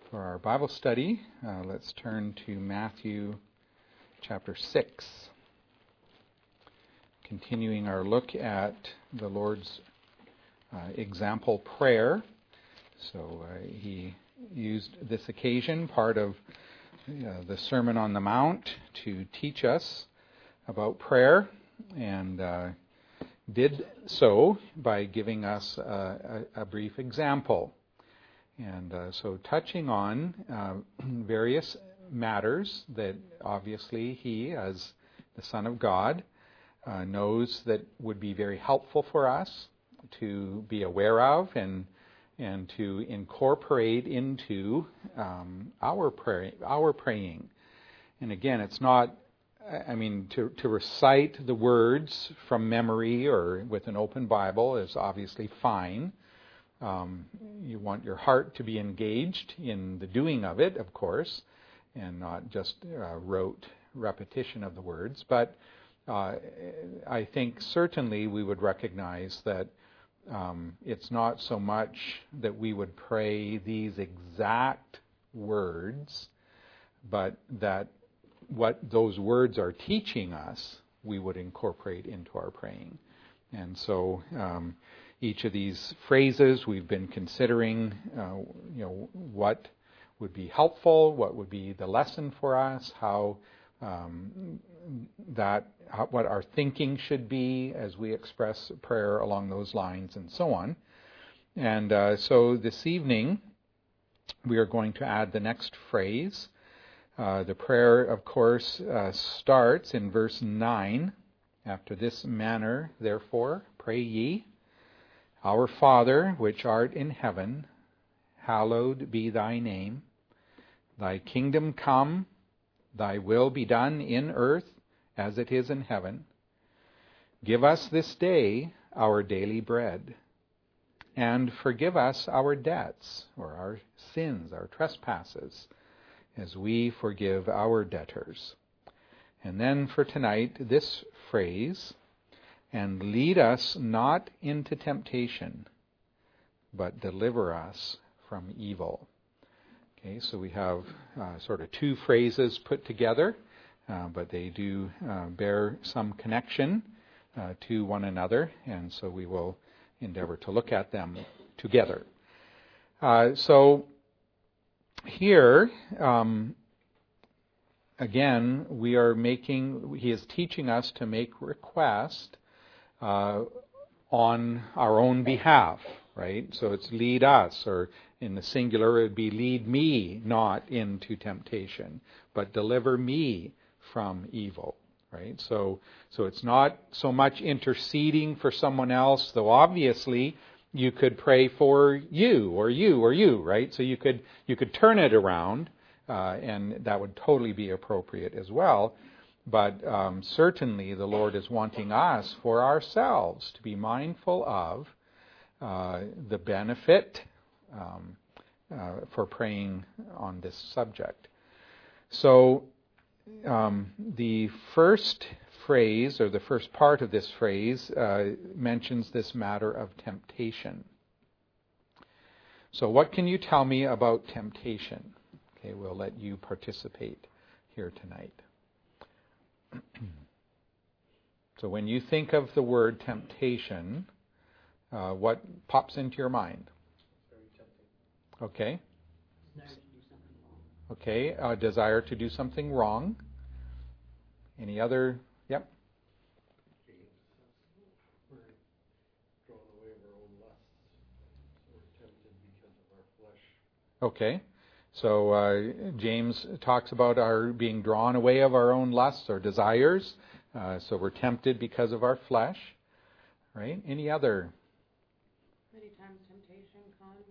For our Bible study, let's turn to Matthew chapter 6. Continuing our look at the Lord's example prayer. So he used this occasion, part of the Sermon on the Mount, to teach us about prayer, and did so by giving us a brief example. And so touching on various matters that obviously he, as the Son of God, knows that would be very helpful for us to be aware of and to incorporate into our praying. And again, it's not, to recite the words from memory or with an open Bible is obviously fine. You want your heart to be engaged in the doing of it, of course, and not just rote repetition of the words. But I think certainly we would recognize that it's not so much that we would pray these exact words, but that what those words are teaching us, we would incorporate into our praying. And so each of these phrases we've been considering, what would be helpful, what would be the lesson for us, what our thinking should be as we express prayer along those lines, and so on. And so this evening we are going to add the next phrase. The prayer, of course, starts in verse 9. After this manner, therefore, pray ye, Our Father, which art in heaven, hallowed be thy name. Thy kingdom come, thy will be done in earth as it is in heaven. Give us this day our daily bread, and forgive us our debts, or our sins, our trespasses, as we forgive our debtors. And then for tonight, this phrase, and lead us not into temptation, but deliver us from evil. Okay, so we have sort of two phrases put together, but they do bear some connection to one another, and so we will endeavor to look at them together. So here, again, he is teaching us to make request on our own behalf, right? So it's lead us, or in the singular it would be lead me not into temptation, but deliver me from evil, right? So it's not so much interceding for someone else, though obviously you could pray for you, or you, or you, right? So you could turn it around, and that would totally be appropriate as well. But certainly the Lord is wanting us for ourselves to be mindful of the benefit for praying on this subject. So the first phrase, or the first part of this phrase, mentions this matter of temptation. So what can you tell me about temptation? Okay, we'll let you participate here tonight. So when you think of the word temptation, what pops into your mind? Very tempting. Okay. Desire to do something wrong. Okay, desire to do something wrong. Any other? Yep. We're drawn away of our own lusts. So we're tempted because of our flesh. Okay. So James talks about our being drawn away of our own lusts or desires. So we're tempted because of our flesh. Right? Any other? Many times temptation comes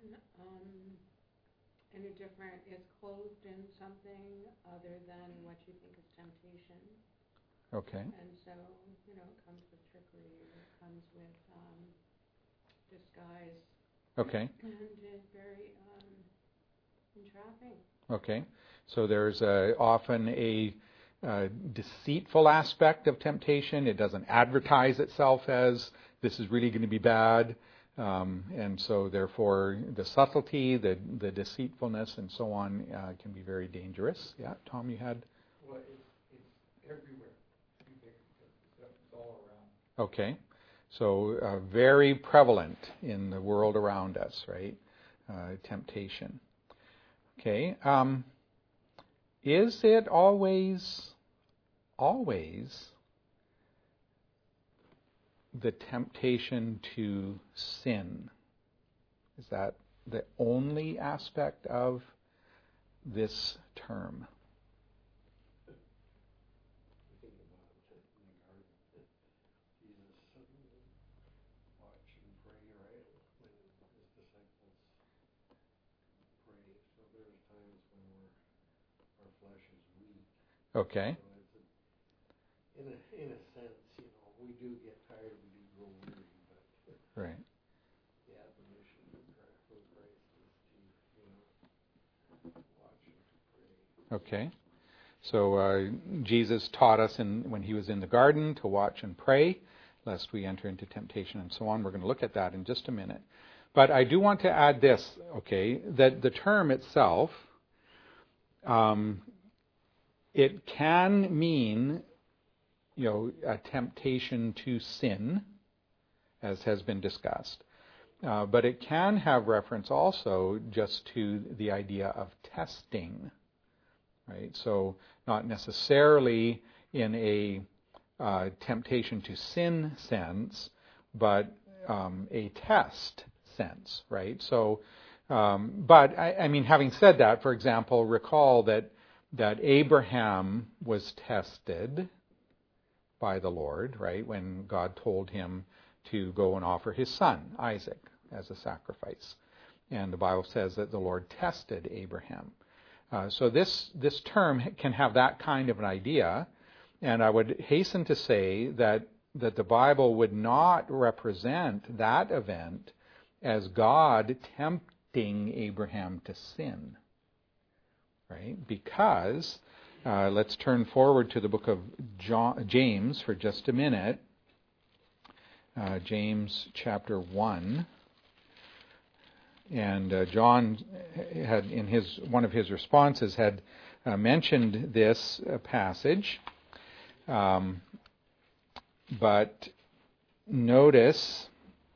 in a different, is clothed in something other than what you think is temptation. Okay. And so, it comes with trickery, it comes with disguise. Okay. And is very entrapping. Okay. So there's often a deceitful aspect of temptation. It doesn't advertise itself as this is really going to be bad. And so therefore the subtlety, the deceitfulness and so on can be very dangerous. Yeah, Tom, you had? Well, it's everywhere. It's all around. Okay. So very prevalent in the world around us, right? Temptation. Okay. Is it always the temptation to sin? Is that the only aspect of this term? Think about it in the garden that Jesus watch and pray, right? When his disciples pray. So there's times when our flesh is weak. Okay. So it's in a sense, we do get tired, we do grow weary, but Right. the admonition from Christ is to, watch and to pray. Okay. So Jesus taught us when he was in the garden to watch and pray, lest we enter into temptation and so on. We're going to look at that in just a minute. But I do want to add this, okay, that the term itself, it can mean, a temptation to sin, as has been discussed. But it can have reference also just to the idea of testing, right? So not necessarily in a temptation to sin sense, but a test sense, right? So, but I mean, having said that, for example, recall that Abraham was tested by the Lord, right, when God told him to go and offer his son, Isaac, as a sacrifice. And the Bible says that the Lord tested Abraham. So this term can have that kind of an idea, and I would hasten to say that the Bible would not represent that event as God tempting Abraham to sin, right? Because let's turn forward to the book of James for just a minute. James chapter 1. And John had, in one of his responses, had mentioned this passage. But notice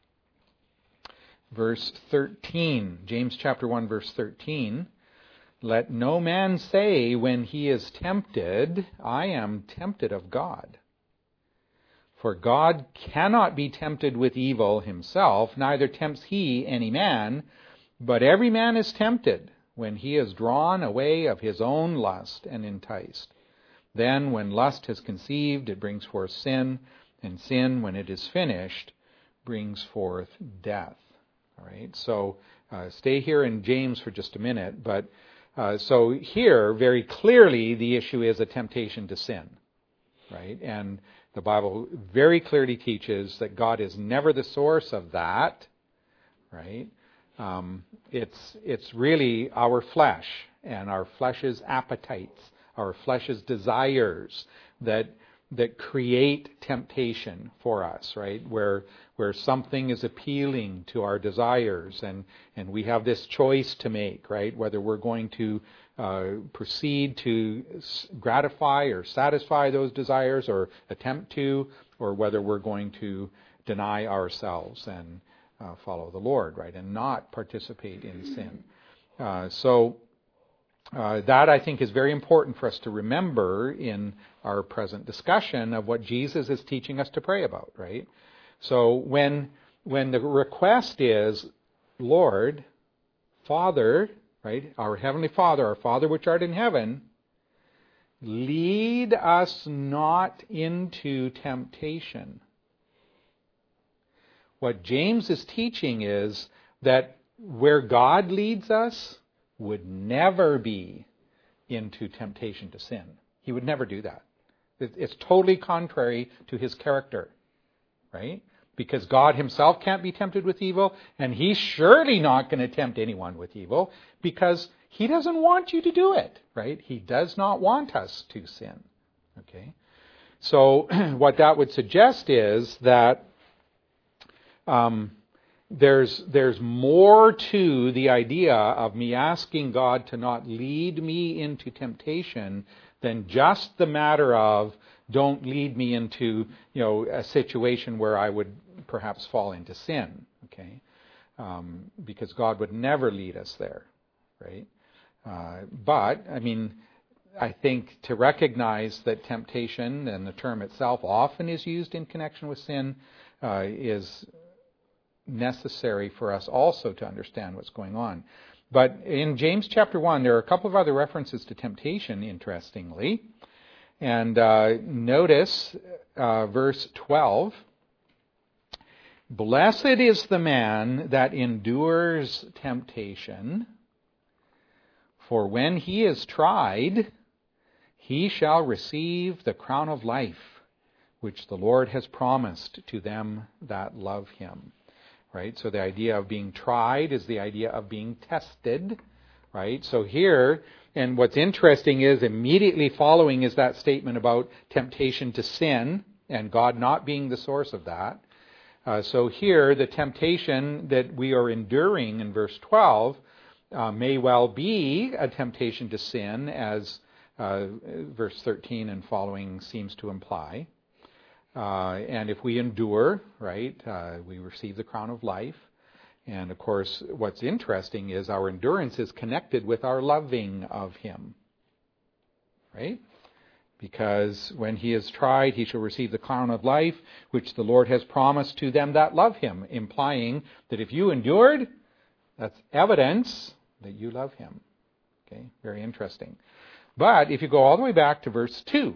verse 13, James chapter 1, verse 13. Let no man say when he is tempted, I am tempted of God. For God cannot be tempted with evil himself, neither tempts he any man, but every man is tempted when he is drawn away of his own lust and enticed. Then when lust has conceived, it brings forth sin, and sin, when it is finished, brings forth death. All right, so stay here in James for just a minute, but so here, very clearly, the issue is a temptation to sin, right? And the Bible very clearly teaches that God is never the source of that, right? It's really our flesh and our flesh's appetites, our flesh's desires that create temptation for us, right? Where something is appealing to our desires, and we have this choice to make, right? Whether we're going to proceed to gratify or satisfy those desires, or attempt to, or whether we're going to deny ourselves and follow the Lord, right? And not participate in sin. So that, I think, is very important for us to remember in our present discussion of what Jesus is teaching us to pray about, right? So when the request is, Lord, Father, right, our Heavenly Father, our Father which art in heaven, lead us not into temptation. What James is teaching is that where God leads us would never be into temptation to sin. He would never do that. It's totally contrary to his character, right? Because God himself can't be tempted with evil, and he's surely not going to tempt anyone with evil, because he doesn't want you to do it, right? He does not want us to sin, okay? So what that would suggest is that there's more to the idea of me asking God to not lead me into temptation than just the matter of don't lead me into, a situation where I would perhaps fall into sin, okay? Because God would never lead us there, right? But, I think to recognize that temptation, and the term itself often is used in connection with sin, is necessary for us also to understand what's going on. But in James chapter 1, there are a couple of other references to temptation, interestingly. And notice verse 12. Blessed is the man that endures temptation, for when he is tried, he shall receive the crown of life, which the Lord has promised to them that love him. Right? So the idea of being tried is the idea of being tested. Right? So here, and what's interesting is immediately following is that statement about temptation to sin and God not being the source of that. So here, the temptation that we are enduring in verse 12 may well be a temptation to sin, as verse 13 and following seems to imply. And if we endure, right, we receive the crown of life. And of course, what's interesting is our endurance is connected with our loving of him. Right? Because when he is tried, he shall receive the crown of life, which the Lord has promised to them that love him, implying that if you endured, that's evidence that you love him. Okay, very interesting. But if you go all the way back to verse 2,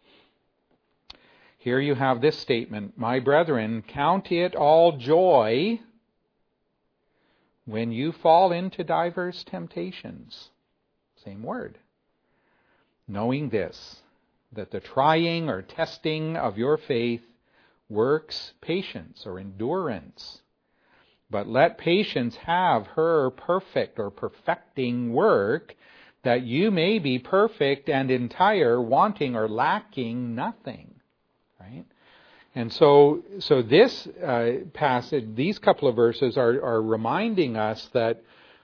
here you have this statement, my brethren, count it all joy when you fall into diverse temptations. Same word. Knowing this, that the trying or testing of your faith works patience or endurance. But let patience have her perfect or perfecting work, that you may be perfect and entire, wanting or lacking nothing. Right? And so this passage, these couple of verses are reminding us that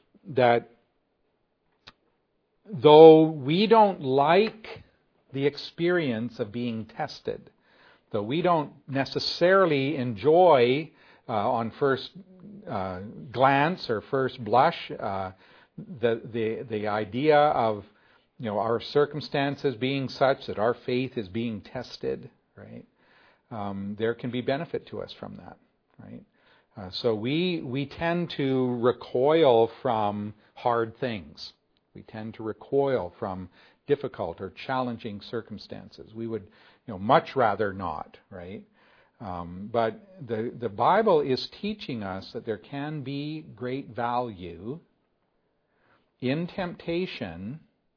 though we don't like the experience of being tested, though we don't necessarily enjoy on first glance or first blush the idea of our circumstances being such that our faith is being tested, right? There can be benefit to us from that, right? So we tend to recoil from hard things. We tend to recoil from difficult or challenging circumstances. We would, much rather not, right? But the Bible is teaching us that there can be great value in temptation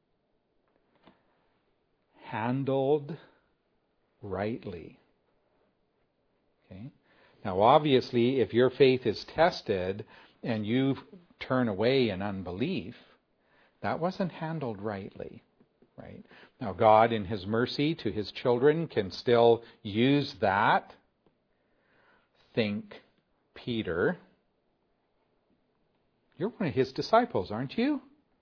handled rightly. Okay? Now, obviously, if your faith is tested and you turn away in unbelief, that wasn't handled rightly. Right? Now, God, in his mercy to his children, can still use that. Think Peter. You're one of his disciples, aren't you?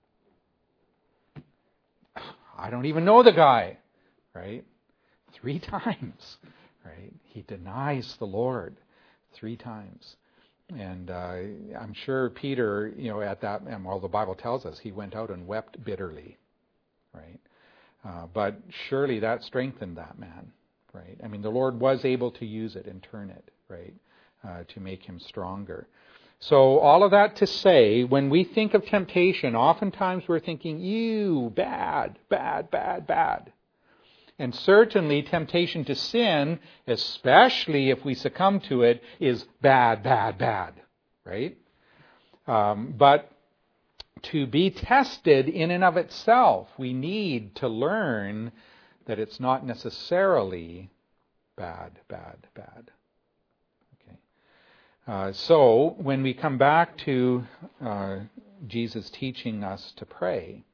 I don't even know the guy. Right? 3 times. Right? He denies the Lord 3 times. And I'm sure Peter, at that, well, the Bible tells us he went out and wept bitterly. Right? But surely that strengthened that man, right? The Lord was able to use it and turn it, right, to make him stronger. So all of that to say, when we think of temptation, oftentimes we're thinking, ew, bad, bad, bad, bad. And certainly temptation to sin, especially if we succumb to it, is bad, bad, bad, right? But to be tested in and of itself, we need to learn that it's not necessarily bad, bad, bad. Okay. So when we come back to Jesus teaching us to pray,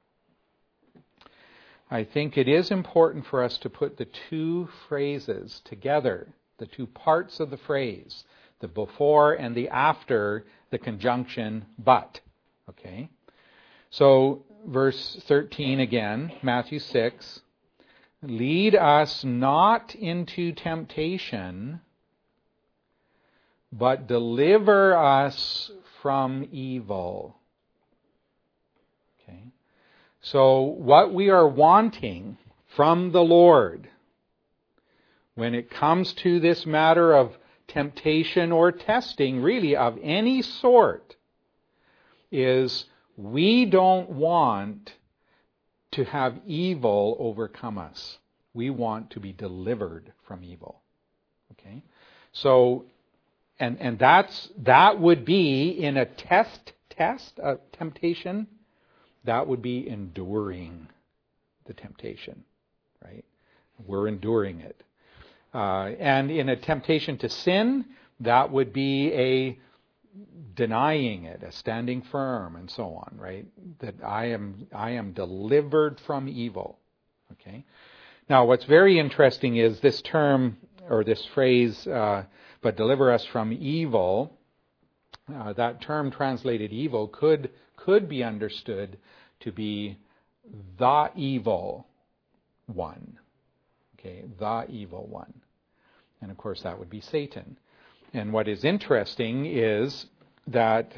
I think it is important for us to put the 2 phrases together, the 2 parts of the phrase, the before and the after the conjunction but. Okay? So, verse 13 again, Matthew 6. Lead us not into temptation, but deliver us from evil. Okay? So, what we are wanting from the Lord when it comes to this matter of temptation or testing, really of any sort, is we don't want to have evil overcome us. We want to be delivered from evil. Okay? So, and that would be in a a temptation, that would be enduring the temptation, right? We're enduring it. And in a temptation to sin, that would be a denying it, a standing firm, and so on, right? That I am delivered from evil. Okay. Now, what's very interesting is this term or this phrase, "but deliver us from evil." That term translated "evil" could be understood to be the evil one. Okay, the evil one, and of course that would be Satan. And what is interesting is that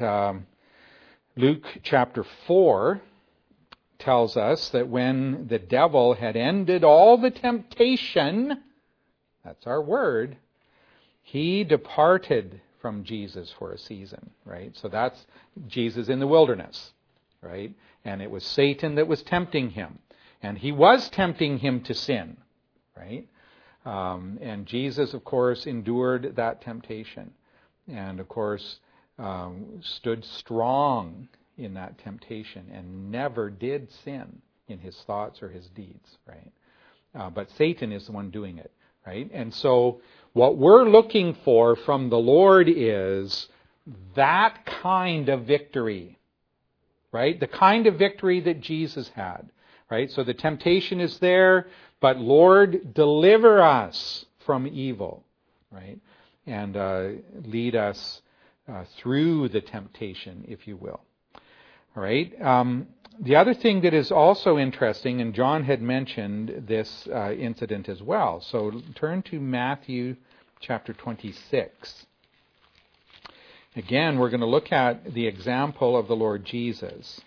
Luke chapter 4 tells us that when the devil had ended all the temptation, that's our word, he departed from Jesus for a season, right? So that's Jesus in the wilderness, right? And it was Satan that was tempting him. And he was tempting him to sin, right? And Jesus, of course, endured that temptation. And, of course, stood strong in that temptation and never did sin in his thoughts or his deeds, right? But Satan is the one doing it, right? And so what we're looking for from the Lord is that kind of victory, right? The kind of victory that Jesus had, right? So the temptation is there, but Lord, deliver us from evil, right? And lead us through the temptation, if you will. All right. The other thing that is also interesting, and John had mentioned this incident as well. So turn to Matthew chapter 26. Again, we're going to look at the example of the Lord Jesus.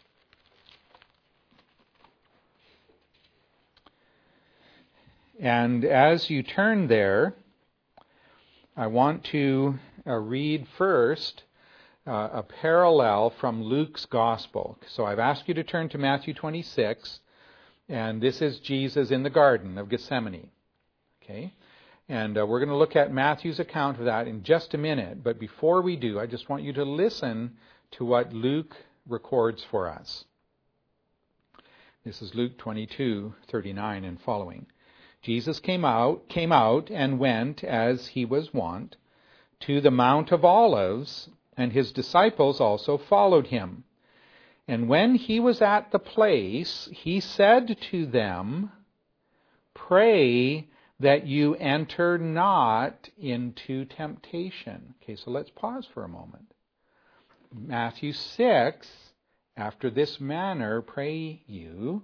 And as you turn there, I want to read first a parallel from Luke's Gospel. So I've asked you to turn to Matthew 26, and this is Jesus in the Garden of Gethsemane. Okay? And we're going to look at Matthew's account of that in just a minute. But before we do, I just want you to listen to what Luke records for us. This is Luke 22:39 and following. Jesus came out and went, as he was wont, to the Mount of Olives, and his disciples also followed him. And when he was at the place, he said to them, "Pray that you enter not into temptation." Okay, so let's pause for a moment. Matthew 6, after this manner, pray you,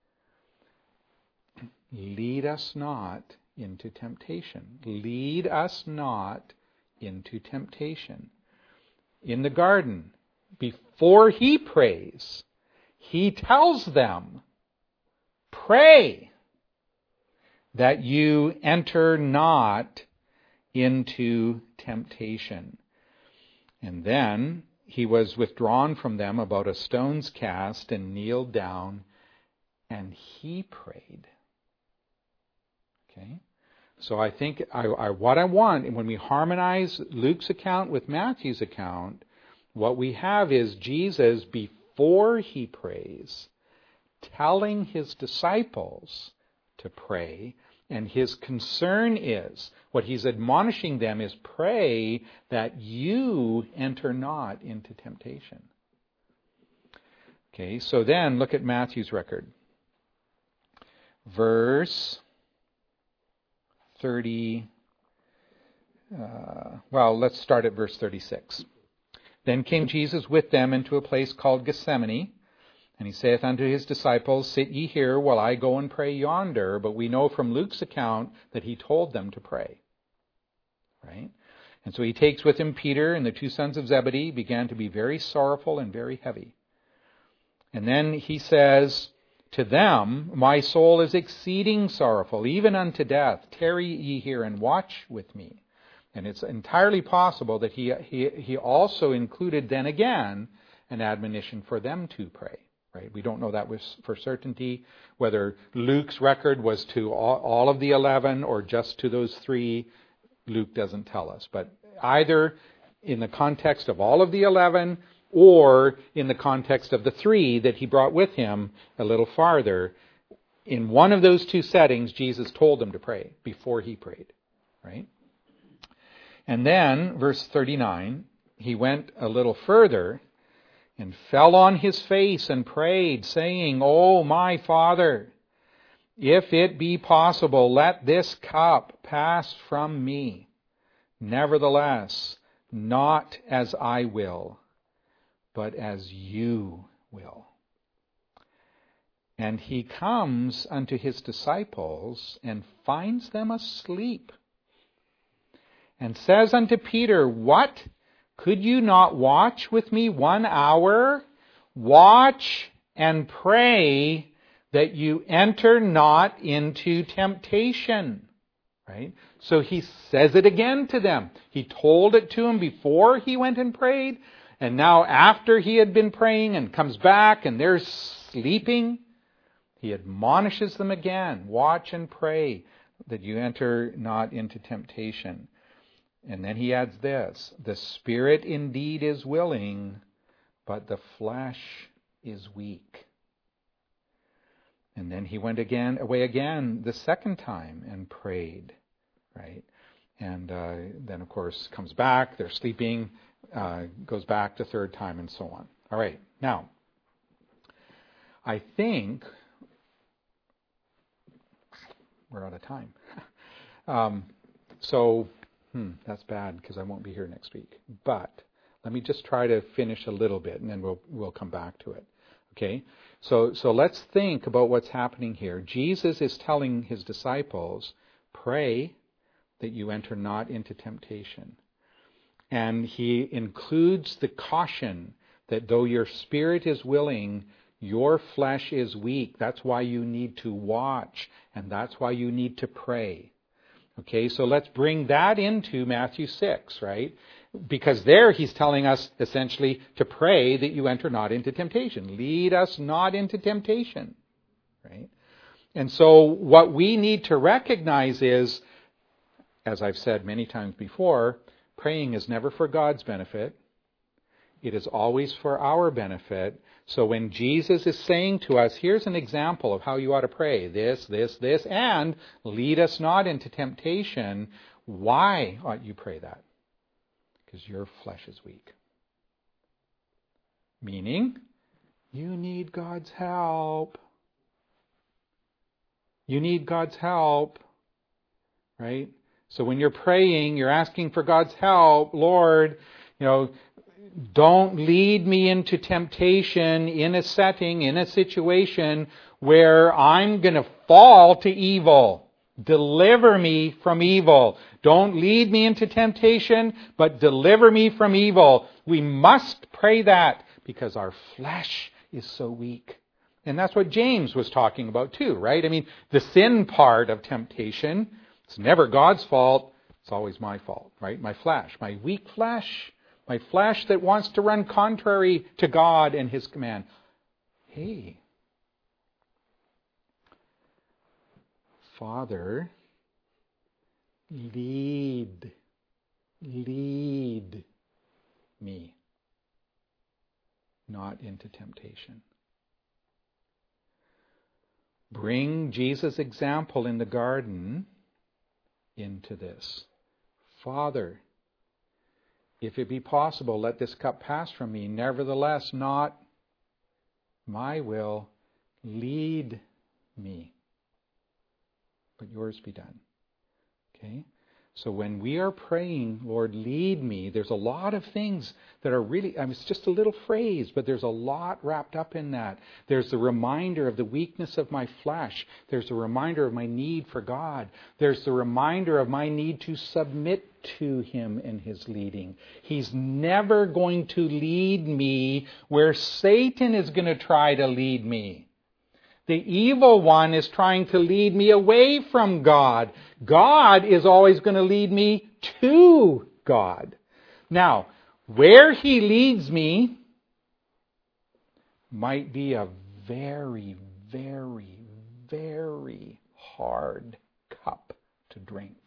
lead us not into temptation. Lead us not into temptation. In the garden, before he prays, he tells them, pray that you enter not into temptation. And then he was withdrawn from them about a stone's cast and kneeled down, and he prayed. Okay? So I think what I want, when we harmonize Luke's account with Matthew's account, what we have is Jesus, before he prays, telling his disciples to pray, and his concern is, what he's admonishing them is, pray that you enter not into temptation. Okay, so then look at Matthew's record. Verse 30, let's start at verse 36. Then came Jesus with them into a place called Gethsemane, and he saith unto his disciples, Sit ye here while I go and pray yonder. But we know from Luke's account that he told them to pray. Right? And so he takes with him Peter and the two sons of Zebedee, began to be very sorrowful and very heavy. And then he says to them, My soul is exceeding sorrowful, even unto death. Tarry ye here and watch with me. And it's entirely possible that he also included then again an admonition for them to pray. Right? We don't know that for certainty, whether Luke's record was to all of the 11 or just to those 3. Luke doesn't tell us. But either in the context of all of the 11 or in the context of the 3 that he brought with him a little farther, in one of those 2 settings, Jesus told them to pray before he prayed. Right? And then, verse 39, he went a little further and fell on his face and prayed, saying, O my Father, if it be possible, let this cup pass from me. Nevertheless, not as I will, but as you will. And he comes unto his disciples and finds them asleep, and says unto Peter, What? Could you not watch with me 1 hour? Watch and pray that you enter not into temptation. Right? So he says it again to them. He told it to them before he went and prayed. And now after he had been praying and comes back and they're sleeping, he admonishes them again. Watch and pray that you enter not into temptation. And then he adds this, the spirit indeed is willing, but the flesh is weak. And then he went away again the second time and prayed, right? And then, of course, comes back, they're sleeping, goes back the third time, and so on. All right, now, I think we're out of time. That's bad because I won't be here next week. But let me just try to finish a little bit, and then we'll come back to it. Okay? So let's think about what's happening here. Jesus is telling his disciples, pray that you enter not into temptation. And he includes the caution that though your spirit is willing, your flesh is weak. That's why you need to watch, and that's why you need to pray. Okay, so let's bring that into Matthew 6, right? Because there he's telling us essentially to pray that you enter not into temptation. Lead us not into temptation, right? And so what we need to recognize is, as I've said many times before, praying is never for God's benefit. It is always for our benefit. So when Jesus is saying to us, here's an example of how you ought to pray, this, and lead us not into temptation, why ought you pray that? Because your flesh is weak. Meaning, you need God's help. You need God's help, right? So when you're praying, you're asking for God's help. Lord, don't lead me into temptation in a setting, in a situation where I'm going to fall to evil. Deliver me from evil. Don't lead me into temptation, but deliver me from evil. We must pray that because our flesh is so weak. And that's what James was talking about too, right? I mean, the sin part of temptation, it's never God's fault. It's always my fault, right? My flesh, my weak flesh. My flesh that wants to run contrary to God and His command. Hey, Father, lead me not into temptation. Bring Jesus' example in the garden into this. Father, if it be possible, let this cup pass from me. Nevertheless, not my will. Lead me, but yours be done. Okay? So when we are praying, Lord, lead me, there's a lot of things that are really, it's just a little phrase, but there's a lot wrapped up in that. There's the reminder of the weakness of my flesh. There's a reminder of my need for God. There's the reminder of my need to submit to Him in His leading. He's never going to lead me where Satan is going to try to lead me. The evil one is trying to lead me away from God. God is always going to lead me to God. Now, where He leads me might be a very, very, very hard cup to drink.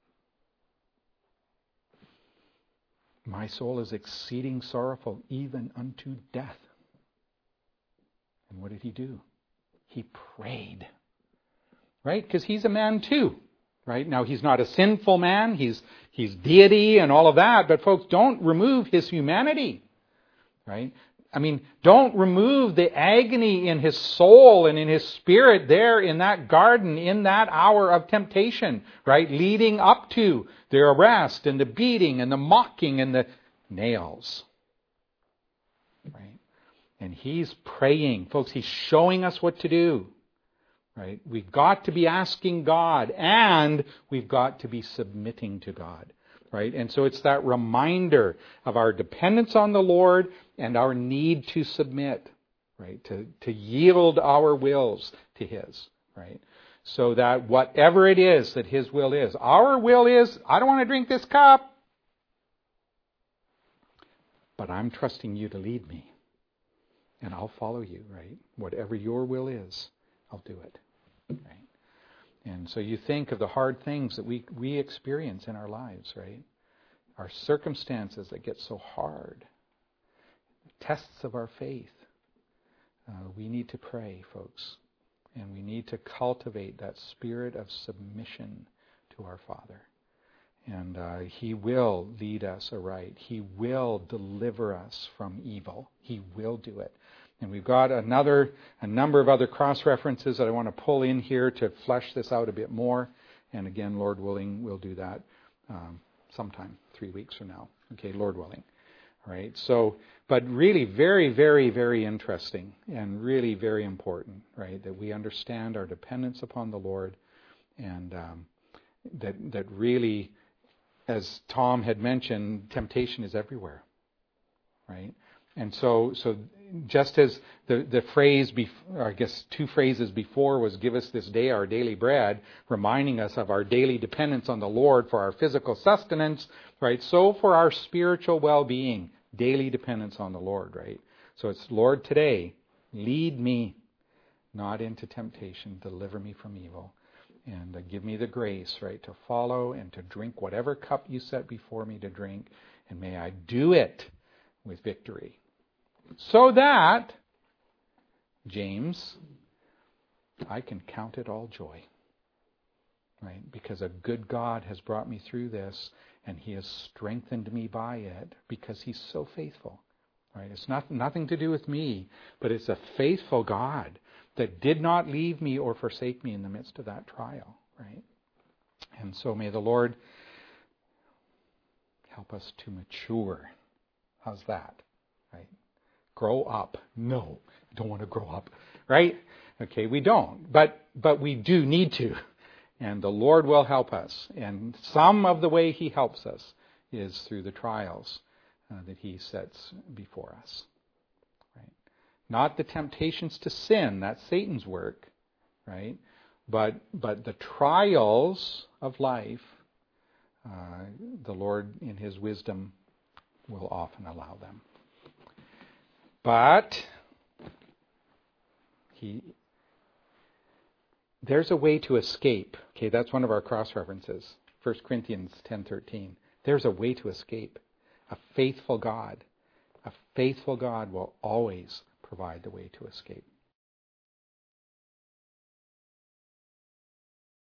My soul is exceeding sorrowful, even unto death. And what did He do? He prayed. Right? Because He's a man too. Right? Now, He's not a sinful man. He's deity and all of that. But folks, don't remove His humanity. Right? Don't remove the agony in His soul and in His spirit there in that garden, in that hour of temptation. Right? Leading up to the arrest and the beating and the mocking and the nails. Right? And He's praying. Folks, He's showing us what to do. Right? We've got to be asking God, and we've got to be submitting to God. Right? And so it's that reminder of our dependence on the Lord and our need to submit. Right? To yield our wills to His. Right? So that whatever it is that His will is. Our will is, I don't want to drink this cup, but I'm trusting You to lead me. And I'll follow You, right? Whatever Your will is, I'll do it. Right? And so you think of the hard things that we experience in our lives, right? Our circumstances that get so hard. Tests of our faith. We need to pray, folks. And we need to cultivate that spirit of submission to our Father. And He will lead us aright. He will deliver us from evil. He will do it. And we've got a number of other cross-references that I want to pull in here to flesh this out a bit more. And again, Lord willing, we'll do that sometime 3 weeks from now. Okay, Lord willing. All right. So, but really very, very, very interesting and really very important, right? That we understand our dependence upon the Lord, and that really, as Tom had mentioned, temptation is everywhere, right? And so just as the phrase, or I guess 2 phrases before was give us this day our daily bread, reminding us of our daily dependence on the Lord for our physical sustenance, right? So for our spiritual well-being, daily dependence on the Lord, right? So it's, Lord, today, lead me not into temptation, deliver me from evil, and give me the grace, right, to follow and to drink whatever cup You set before me to drink, and may I do it with victory. So that, James, I can count it all joy. Right? Because a good God has brought me through this, and He has strengthened me by it because He's so faithful. Right? It's nothing to do with me, but it's a faithful God that did not leave me or forsake me in the midst of that trial. Right? And so may the Lord help us to mature. How's that? Right? Grow up. No, I don't want to grow up. Right? Okay, we don't. But we do need to. And the Lord will help us. And some of the way He helps us is through the trials that He sets before us. Right? Not the temptations to sin, that's Satan's work. Right? But the trials of life, the Lord in His wisdom will often allow them. But there's a way to escape. Okay, that's one of our cross-references. 1 Corinthians 10:13. There's a way to escape. A faithful God will always provide the way to escape.